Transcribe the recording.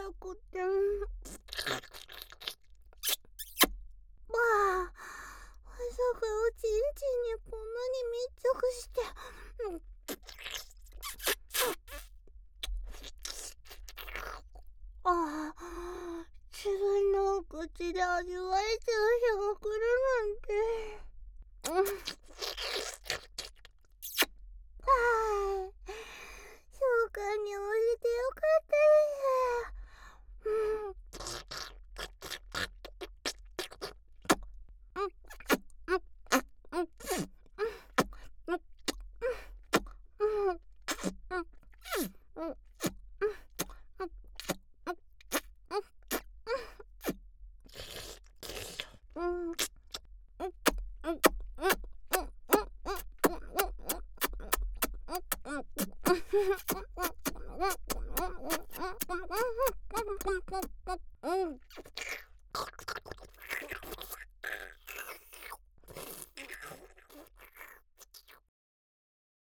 くて。まあ、まさかおちんちんにこんなに密着して。ああ、自分の口で味わえちゃう日が来るなんて。はい。召喚に応じてよかったです。